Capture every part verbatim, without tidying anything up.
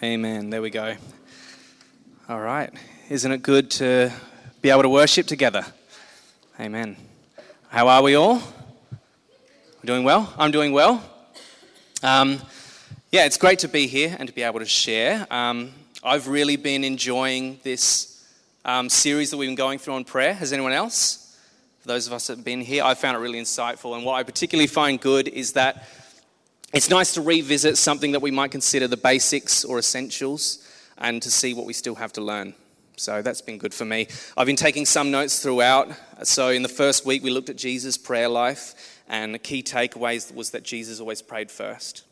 Amen. There we go. All right. Isn't it good to be able to worship together? Amen. How are we all? We're doing well? I'm doing well. Um, yeah, it's great to be here and to be able to share. Um, I've really been enjoying this um, series that we've been going through on prayer. Has anyone else? For those of us that have been here, I found it really insightful. And what I particularly find good is that it's nice to revisit something that we might consider the basics or essentials and to see what we still have to learn. So that's been good for me. I've been taking some notes throughout. So in the first week, we looked at Jesus' prayer life, and the key takeaways was that Jesus always prayed first.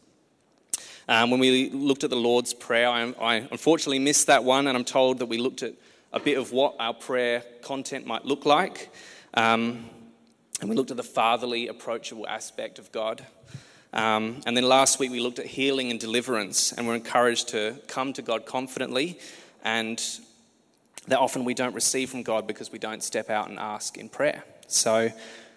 Um, when we looked at the Lord's Prayer, I, I unfortunately missed that one, and I'm told that we looked at a bit of what our prayer content might look like. Um, and we looked at the fatherly, approachable aspect of God. Um, and then last week we looked at healing and deliverance, and we're encouraged to come to God confidently, and that often we don't receive from God because we don't step out and ask in prayer. So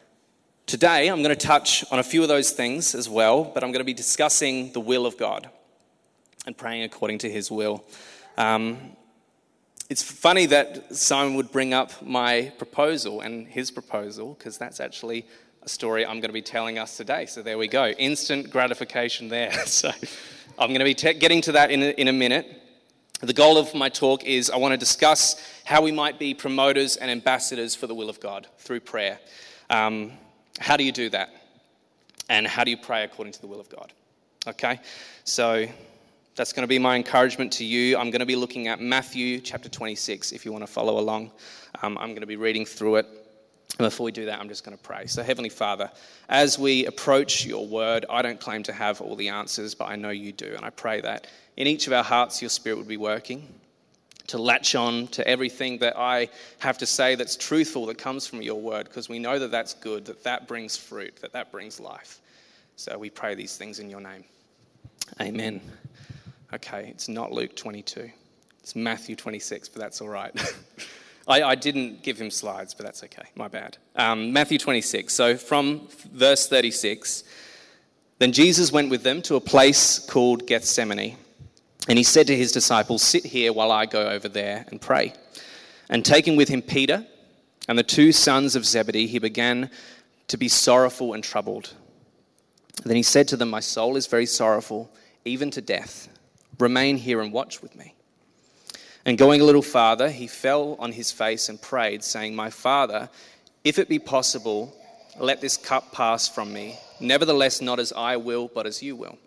today I'm going to touch on a few of those things as well, but I'm going to be discussing the will of God and praying according to his will. Um, it's funny that Simon would bring up my proposal and his proposal, because that's actually a story I'm going to be telling us today. So there we go. Instant gratification there. So I'm going to be te- getting to that in a, in a minute. The goal of my talk is I want to discuss how we might be promoters and ambassadors for the will of God through prayer. Um, how do you do that? And how do you pray according to the will of God? Okay? So that's going to be my encouragement to you. I'm going to be looking at Matthew chapter twenty-six if you want to follow along. Um, I'm going to be reading through it. And before we do that, I'm just going to pray. So Heavenly Father, as we approach your word, I don't claim to have all the answers, but I know you do. And I pray that in each of our hearts, your Spirit would be working to latch on to everything that I have to say that's truthful, that comes from your word, because we know that that's good, that that brings fruit, that that brings life. So we pray these things in your name. Amen. Okay, it's not Luke twenty-two. It's Matthew twenty-six, but that's all right. I, I didn't give him slides, but that's okay. My bad. Um, Matthew twenty-six. So from verse thirty-six, then Jesus went with them to a place called Gethsemane, and he said to his disciples, "Sit here while I go over there and pray." And taking with him Peter and the two sons of Zebedee, he began to be sorrowful and troubled. Then he said to them, "My soul is very sorrowful, even to death. Remain here and watch with me." And going a little farther, he fell on his face and prayed, saying, "My Father, if it be possible, let this cup pass from me. Nevertheless, not as I will, but as you will."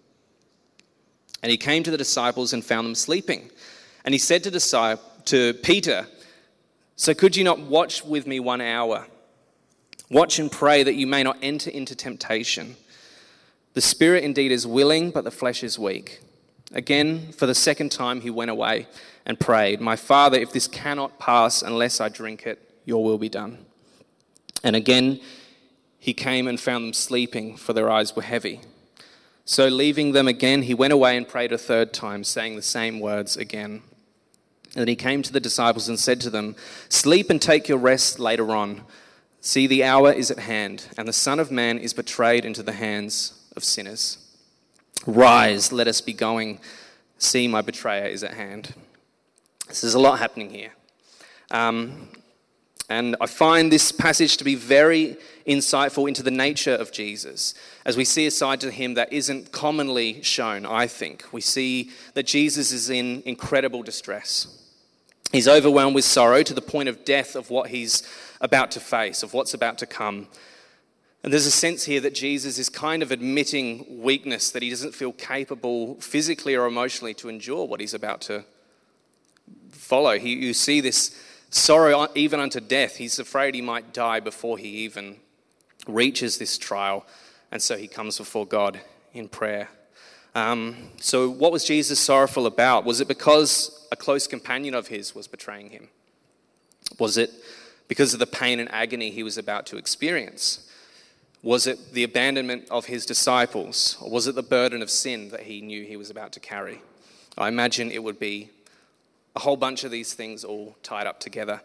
And he came to the disciples and found them sleeping. And he said to, disciple, to Peter, "So could you not watch with me one hour? Watch and pray that you may not enter into temptation. The spirit indeed is willing, but the flesh is weak." Again, for the second time, he went away and prayed, "My Father, if this cannot pass unless I drink it, your will be done." And again, he came and found them sleeping, for their eyes were heavy. So leaving them again, he went away and prayed a third time, saying the same words again. And then he came to the disciples and said to them, "Sleep and take your rest later on. See, the hour is at hand, and the Son of Man is betrayed into the hands of sinners. Rise, let us be going. See, my betrayer is at hand." So there's a lot happening here. Um, and I find this passage to be very insightful into the nature of Jesus, as we see a side to him that isn't commonly shown, I think. We see that Jesus is in incredible distress. He's overwhelmed with sorrow to the point of death of what he's about to face, of what's about to come. And there's a sense here that Jesus is kind of admitting weakness, that he doesn't feel capable physically or emotionally to endure what he's about to follow. He, you see this sorrow even unto death. He's afraid he might die before he even reaches this trial. And so he comes before God in prayer. Um, so what was Jesus sorrowful about? Was it because a close companion of his was betraying him? Was it because of the pain and agony he was about to experience? Was it the abandonment of his disciples? Or was it the burden of sin that he knew he was about to carry? I imagine it would be a whole bunch of these things all tied up together,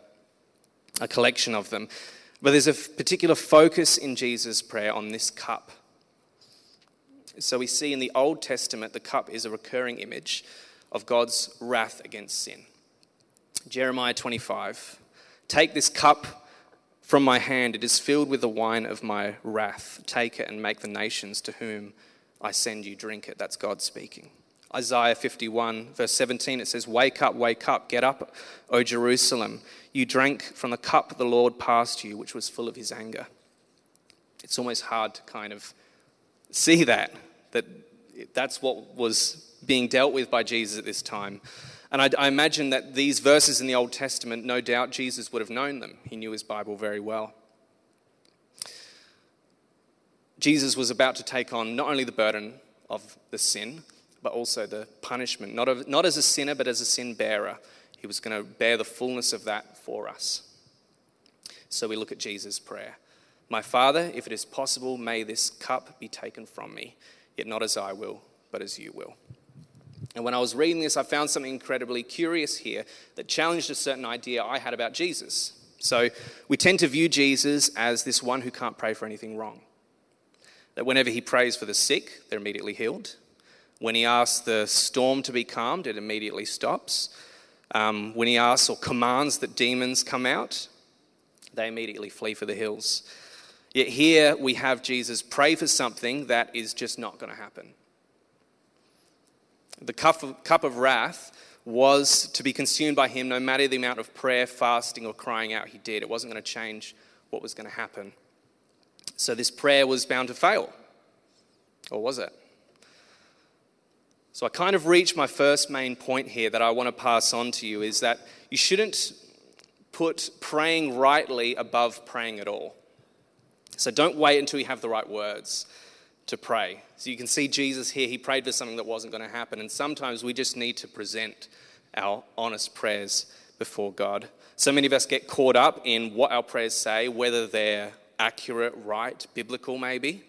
a collection of them. But there's a particular focus in Jesus' prayer on this cup. So we see in the Old Testament, the cup is a recurring image of God's wrath against sin. Jeremiah twenty-five, take this cup from my hand, it is filled with the wine of my wrath. Take it and make the nations to whom I send you drink it. That's God speaking. Isaiah fifty-one, verse seventeen, it says, wake up, wake up, get up, O Jerusalem. You drank from the cup the Lord passed you, which was full of his anger. It's almost hard to kind of see that, that that's what was being dealt with by Jesus at this time. And I, I imagine that these verses in the Old Testament, no doubt Jesus would have known them. He knew his Bible very well. Jesus was about to take on not only the burden of the sin, but also the punishment, not, of, not as a sinner, but as a sin bearer. He was going to bear the fullness of that for us. So we look at Jesus' prayer. My Father, if it is possible, may this cup be taken from me, yet not as I will, but as you will. And when I was reading this, I found something incredibly curious here that challenged a certain idea I had about Jesus. So we tend to view Jesus as this one who can't pray for anything wrong. That whenever he prays for the sick, they're immediately healed. When he asks the storm to be calmed, it immediately stops. Um, when he asks or commands that demons come out, they immediately flee for the hills. Yet here we have Jesus pray for something that is just not going to happen. The cup of, cup of wrath was to be consumed by him no matter the amount of prayer, fasting, or crying out he did. It wasn't going to change what was going to happen. So this prayer was bound to fail. Or was it? So I kind of reached my first main point here that I want to pass on to you, is that you shouldn't put praying rightly above praying at all. So don't wait until you have the right words to pray. So you can see Jesus here, he prayed for something that wasn't going to happen. And sometimes we just need to present our honest prayers before God. So many of us get caught up in what our prayers say, whether they're accurate, right, biblical maybe.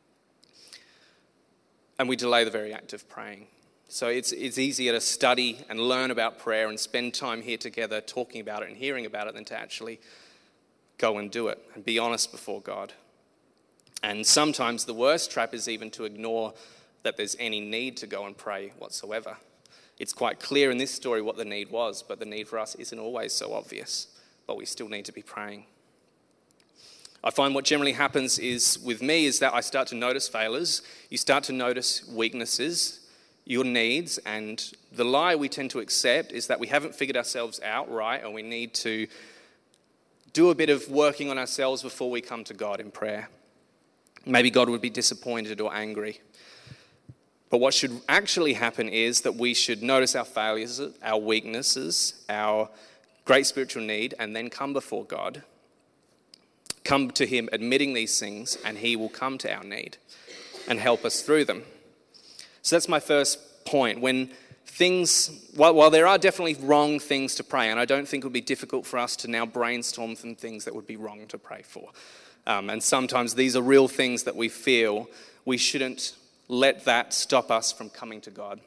And we delay the very act of praying. So it's it's easier to study and learn about prayer and spend time here together talking about it and hearing about it than to actually go and do it and be honest before God. And sometimes the worst trap is even to ignore that there's any need to go and pray whatsoever. It's quite clear in this story what the need was, but the need for us isn't always so obvious, but we still need to be praying. I find what generally happens is with me is that I start to notice failures. You start to notice weaknesses, your needs, and the lie we tend to accept is that we haven't figured ourselves out right, and we need to do a bit of working on ourselves before we come to God in prayer. Maybe God would be disappointed or angry. But what should actually happen is that we should notice our failures, our weaknesses, our great spiritual need, and then come before God. Come to him admitting these things, and he will come to our need and help us through them. So that's my first point. When things, while, while there are definitely wrong things to pray, and I don't think it would be difficult for us to now brainstorm some things that would be wrong to pray for. Um, and sometimes these are real things that we feel. We shouldn't let that stop us from coming to God.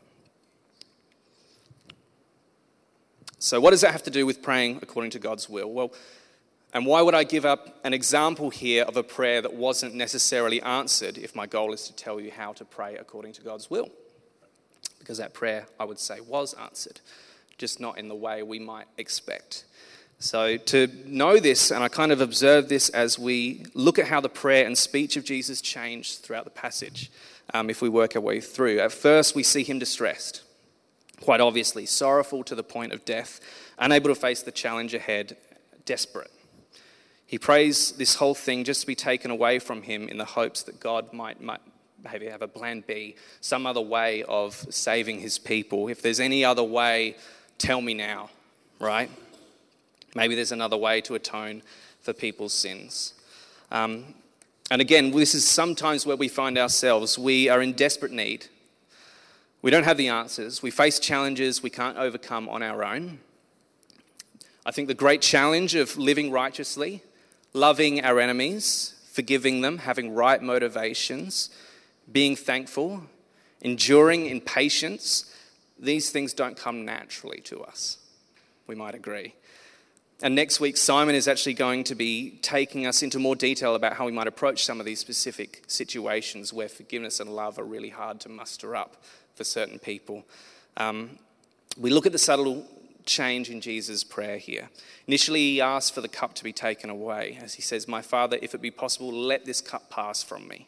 So what does that have to do with praying according to God's will? Well, and why would I give up an example here of a prayer that wasn't necessarily answered if my goal is to tell you how to pray according to God's will? Because that prayer, I would say, was answered, just not in the way we might expect. So to know this, and I kind of observe this as we look at how the prayer and speech of Jesus changed throughout the passage, um, if we work our way through. At first, we see him distressed, quite obviously, sorrowful to the point of death, unable to face the challenge ahead, desperate. He prays this whole thing just to be taken away from him in the hopes that God might, might maybe have a plan B, some other way of saving his people. If there's any other way, tell me now, right? Maybe there's another way to atone for people's sins. Um, and again, this is sometimes where we find ourselves. We are in desperate need. We don't have the answers. We face challenges we can't overcome on our own. I think the great challenge of living righteously, loving our enemies, forgiving them, having right motivations, being thankful, enduring in patience, these things don't come naturally to us. We might agree. And next week, Simon is actually going to be taking us into more detail about how we might approach some of these specific situations where forgiveness and love are really hard to muster up for certain people. Um, we look at the subtle change in Jesus' prayer here. Initially, he asked for the cup to be taken away, as he says, "My Father, if it be possible, let this cup pass from me.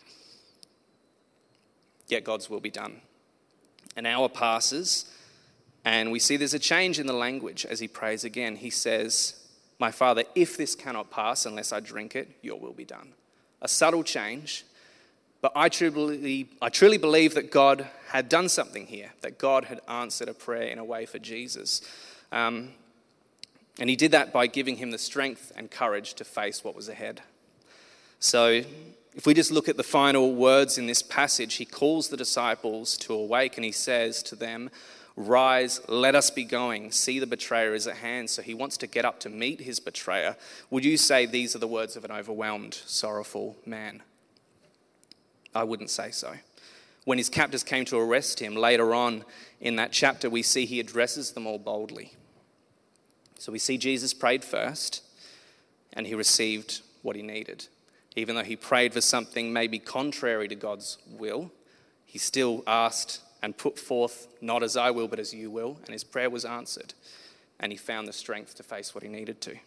Yet God's will be done." An hour passes, and we see there's a change in the language as he prays again. He says, "My Father, if this cannot pass unless I drink it, your will be done." A subtle change, but I truly, I truly believe that God had done something here, that God had answered a prayer in a way for Jesus. Um, and he did that by giving him the strength and courage to face what was ahead. So if we just look at the final words in this passage, he calls the disciples to awake and he says to them, "Rise, let us be going. See, the betrayer is at hand." So he wants to get up to meet his betrayer. Would you say these are the words of an overwhelmed, sorrowful man? I wouldn't say so. When his captors came to arrest him, later on in that chapter, we see he addresses them all boldly. So we see Jesus prayed first, and he received what he needed. Even though he prayed for something maybe contrary to God's will, he still asked and put forth, "Not as I will, but as you will," and his prayer was answered, and he found the strength to face what he needed to.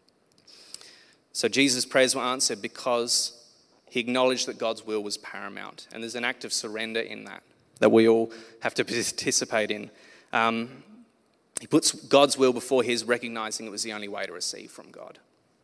So Jesus' prayers were answered because he acknowledged that God's will was paramount, and there's an act of surrender in that, that we all have to participate in. Um, he puts God's will before his, recognizing it was the only way to receive from God.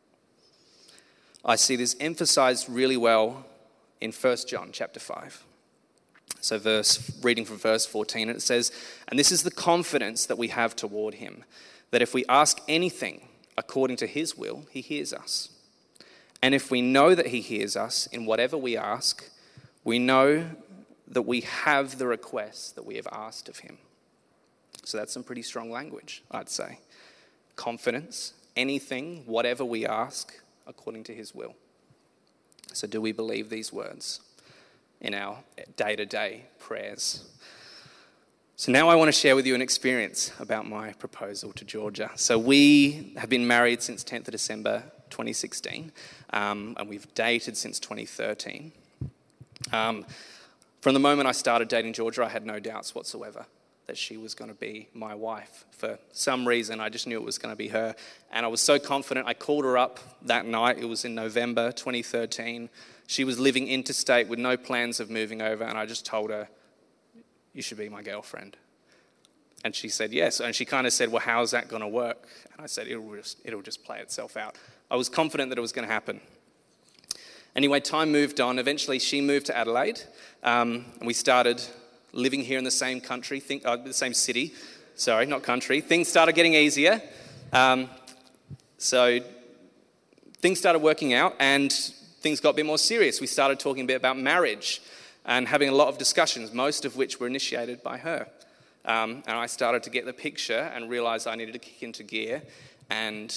I see this emphasized really well in First John chapter five. So verse, reading from verse fourteen, it says, "And this is the confidence that we have toward him, that if we ask anything according to his will, he hears us. And if we know that he hears us in whatever we ask, we know that we have the requests that we have asked of him." So that's some pretty strong language, I'd say. Confidence, anything, whatever we ask, according to his will. So do we believe these words in our day-to-day prayers? So now I want to share with you an experience about my proposal to Georgia. So we have been married since tenth of December twenty sixteen, um, and we've dated since twenty thirteen. Um, from the moment I started dating Georgia, I had no doubts whatsoever that she was going to be my wife. For some reason, I just knew it was going to be her. And I was so confident. I called her up that night. It was in November twenty thirteen. She was living interstate with no plans of moving over. And I just told her, "You should be my girlfriend." And she said yes. And she kind of said, "Well, how's that going to work?" And I said, it'll just, it'll just play itself out. I was confident that it was going to happen. Anyway, time moved on. Eventually, she moved to Adelaide. Um, and we started living here in the same country, think, uh, the same city, sorry, not country. Things started getting easier. Um, so things started working out and things got a bit more serious. We started talking a bit about marriage and having a lot of discussions, most of which were initiated by her. Um, and I started to get the picture and realised I needed to kick into gear. And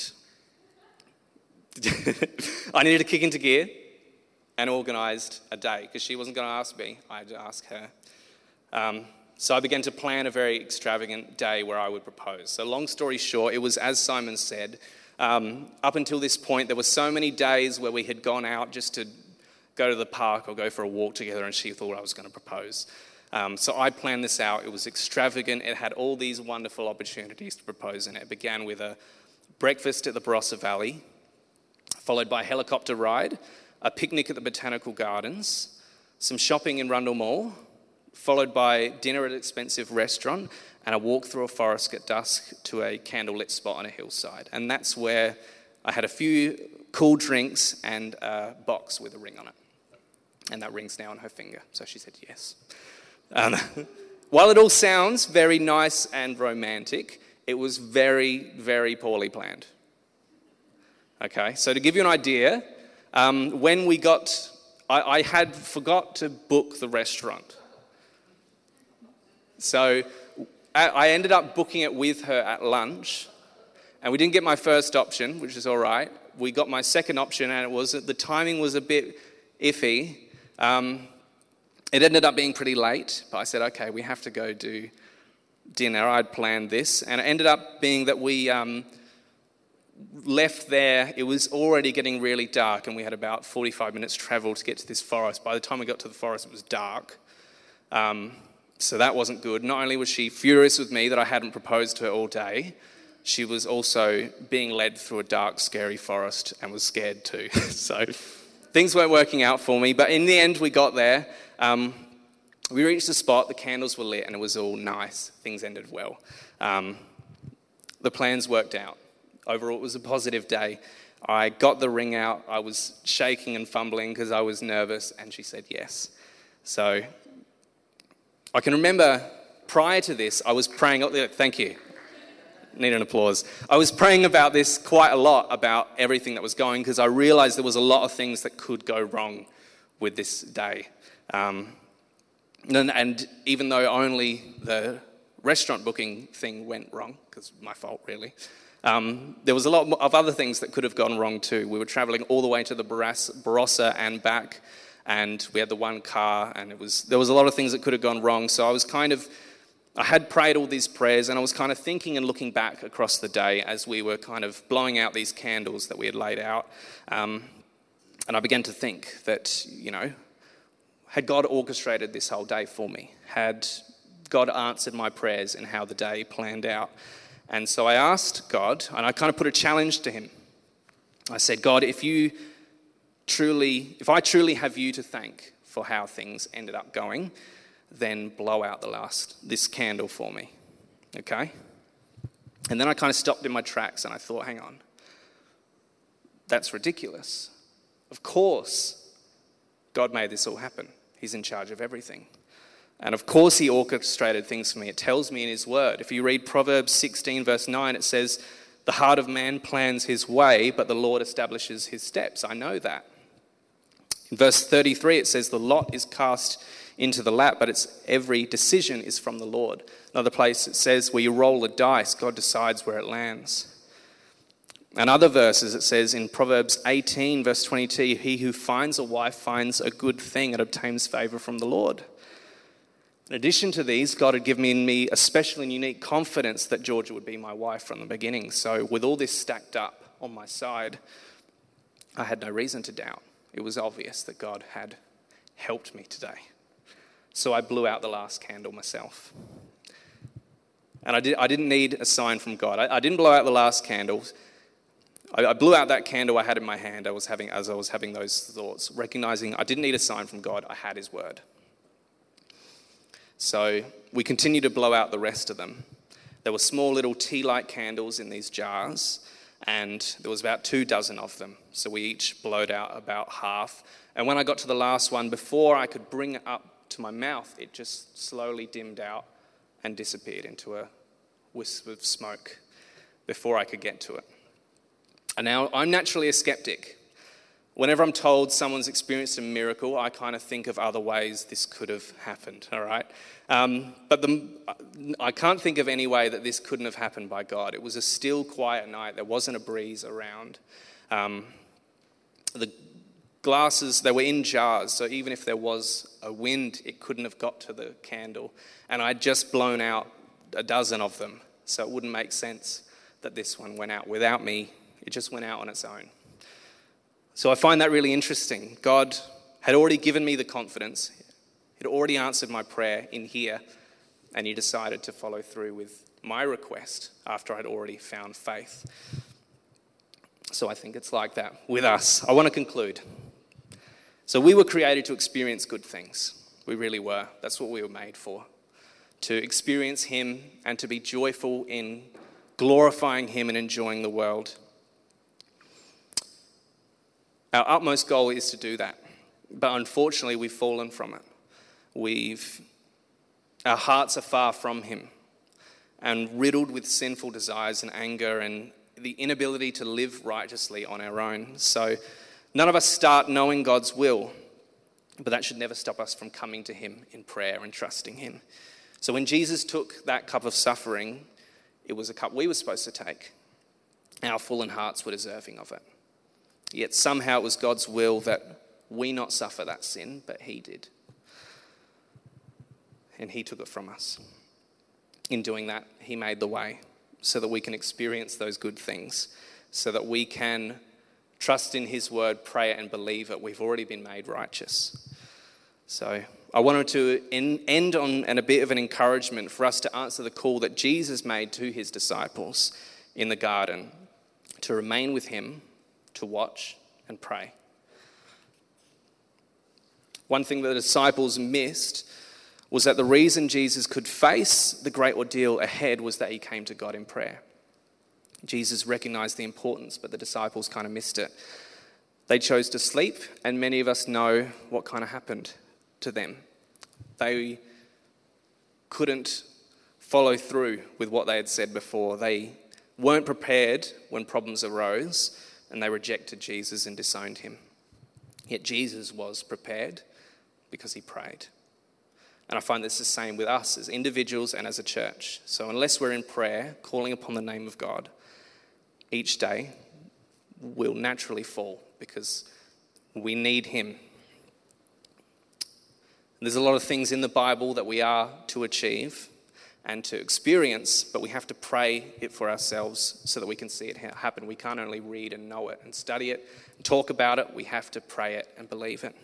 I needed to kick into gear and organised a day because she wasn't going to ask me, I had to ask her. Um, so I began to plan a very extravagant day where I would propose. So long story short, it was as Simon said. Um, up until this point, there were so many days where we had gone out just to go to the park or go for a walk together, and she thought I was going to propose. Um, so I planned this out. It was extravagant. It had all these wonderful opportunities to propose in it. It began with a breakfast at the Barossa Valley, followed by a helicopter ride, a picnic at the Botanical Gardens, some shopping in Rundle Mall, followed by dinner at an expensive restaurant and a walk through a forest at dusk to a candlelit spot on a hillside. And that's where I had a few cool drinks and a box with a ring on it. And that ring's now on her finger, so she said yes. Um, while it all sounds very nice and romantic, it was very, very poorly planned. Okay, so to give you an idea, um, when we got, I, I had forgot to book the restaurant. So I ended up booking it with her at lunch, and we didn't get my first option, which is all right. We got my second option, and it was the timing was a bit iffy. Um, it ended up being pretty late, but I said, okay, we have to go do dinner. I'd planned this, and it ended up being that we um, left there. It was already getting really dark, and we had about forty-five minutes travel to get to this forest. By the time we got to the forest, it was dark. Um, so that wasn't good. Not only was she furious with me that I hadn't proposed to her all day, she was also being led through a dark, scary forest and was scared too. So things weren't working out for me. But in the end, we got there. Um, we reached the spot, the candles were lit, and it was all nice. Things ended well. Um, the plans worked out. Overall, it was a positive day. I got the ring out. I was shaking and fumbling because I was nervous, and she said yes. So I can remember prior to this, I was praying. Oh, thank you. Need an applause. I was praying about this quite a lot, about everything that was going, because I realized there was a lot of things that could go wrong with this day. Um, and, and even though only the restaurant booking thing went wrong, because my fault really, um, there was a lot of other things that could have gone wrong too. We were traveling all the way to the Barossa and back, and we had the one car, and it was there was a lot of things that could have gone wrong. So I was kind of, I had prayed all these prayers, and I was kind of thinking and looking back across the day as we were kind of blowing out these candles that we had laid out. Um, and I began to think that, you know, had God orchestrated this whole day for me? Had God answered my prayers and how the day planned out? And so I asked God, and I kind of put a challenge to him. I said, God, if you truly, if I truly have you to thank for how things ended up going, then blow out the last, this candle for me, okay? And then I kind of stopped in my tracks and I thought, hang on, that's ridiculous. Of course, God made this all happen. He's in charge of everything. And of course he orchestrated things for me. It tells me in his word. If you read Proverbs sixteen verse nine, it says, the heart of man plans his way, but the Lord establishes his steps. I know that. In verse thirty-three, it says, the lot is cast into the lap, but it's every decision is from the Lord. Another place it says, where you roll the dice, God decides where it lands. And other verses it says in Proverbs eighteen verse twenty-two, he who finds a wife finds a good thing and obtains favor from the Lord. In addition to these, God had given me a special and unique confidence that Georgia would be my wife from the beginning. So with all this stacked up on my side, I had no reason to doubt. It was obvious that God had helped me today. So I blew out the last candle myself. And I, did, I didn't need a sign from God. I, I didn't blow out the last candle. I, I blew out that candle I had in my hand I was having, as I was having those thoughts, recognizing I didn't need a sign from God. I had his word. So we continued to blow out the rest of them. There were small little tea-light candles in these jars, and there was about two dozen of them. So we each blowed out about half. And when I got to the last one, before I could bring it up to my mouth, it just slowly dimmed out and disappeared into a wisp of smoke before I could get to it. And now I'm naturally a skeptic. Whenever I'm told someone's experienced a miracle, I kind of think of other ways this could have happened, all right? Um, but the, I can't think of any way that this couldn't have happened by God. It was a still, quiet night. There wasn't a breeze around. Um, the glasses, they were in jars, so even if there was a wind, it couldn't have got to the candle. And I'd just blown out a dozen of them, so it wouldn't make sense that this one went out without me. It just went out on its own. So I find that really interesting. God had already given me the confidence. He'd already answered my prayer in here, and he decided to follow through with my request after I'd already found faith. So I think it's like that with us. I want to conclude. So we were created to experience good things. We really were. That's what we were made for. To experience him and to be joyful in glorifying him and enjoying the world. Our utmost goal is to do that, but unfortunately we've fallen from it. We've, our hearts are far from him and riddled with sinful desires and anger and the inability to live righteously on our own. So none of us start knowing God's will, but that should never stop us from coming to him in prayer and trusting him. So when Jesus took that cup of suffering, it was a cup we were supposed to take. Our fallen hearts were deserving of it. Yet somehow it was God's will that we not suffer that sin, but he did. And he took it from us. In doing that, he made the way so that we can experience those good things, so that we can trust in his word, pray it, and believe it. We've already been made righteous. So I wanted to end on and a bit of an encouragement for us to answer the call that Jesus made to his disciples in the garden, to remain with him, to watch and pray. One thing that the disciples missed was that the reason Jesus could face the great ordeal ahead was that he came to God in prayer. Jesus recognized the importance, but the disciples kind of missed it. They chose to sleep, and many of us know what kind of happened to them. They couldn't follow through with what they had said before. They weren't prepared when problems arose, and they rejected Jesus and disowned him. Yet Jesus was prepared because he prayed. And I find this the same with us as individuals and as a church. So unless we're in prayer, calling upon the name of God, each day will naturally fall because we need him. There's a lot of things in the Bible that we are to achieve and to experience, but we have to pray it for ourselves so that we can see it happen. We can't only read and know it and study it and talk about it. We have to pray it and believe it.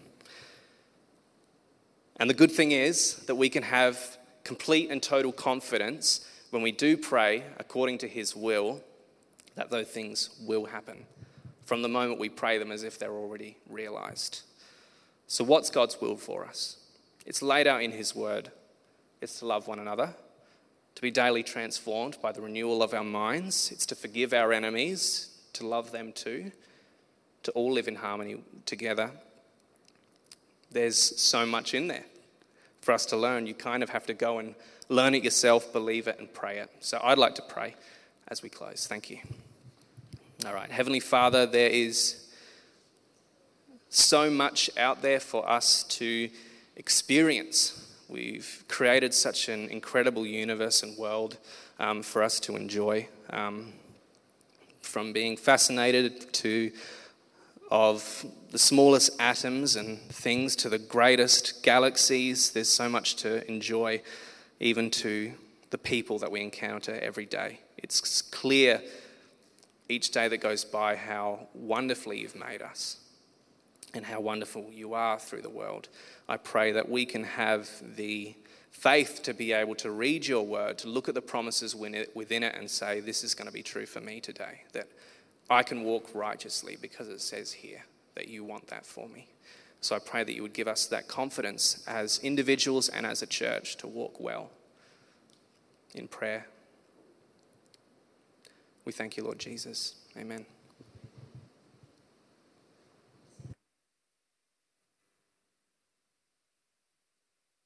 And the good thing is that we can have complete and total confidence when we do pray according to his will, that those things will happen from the moment we pray them as if they're already realized. So what's God's will for us? It's laid out in his word. It's to love one another, to be daily transformed by the renewal of our minds. It's to forgive our enemies, to love them too, to all live in harmony together. There's so much in there for us to learn. You kind of have to go and learn it yourself, believe it, and pray it. So I'd like to pray as we close. Thank you. All right. Heavenly Father, there is so much out there for us to experience. We've created such an incredible universe and world um, for us to enjoy. Um, from being fascinated to of the smallest atoms and things to the greatest galaxies. There's so much to enjoy, even to the people that we encounter every day. It's clear each day that goes by how wonderfully you've made us and how wonderful you are through the world. I pray that we can have the faith to be able to read your word, to look at the promises within it and say, this is going to be true for me today, that I can walk righteously because it says here that you want that for me. So I pray that you would give us that confidence as individuals and as a church to walk well in prayer. We thank you, Lord Jesus. Amen.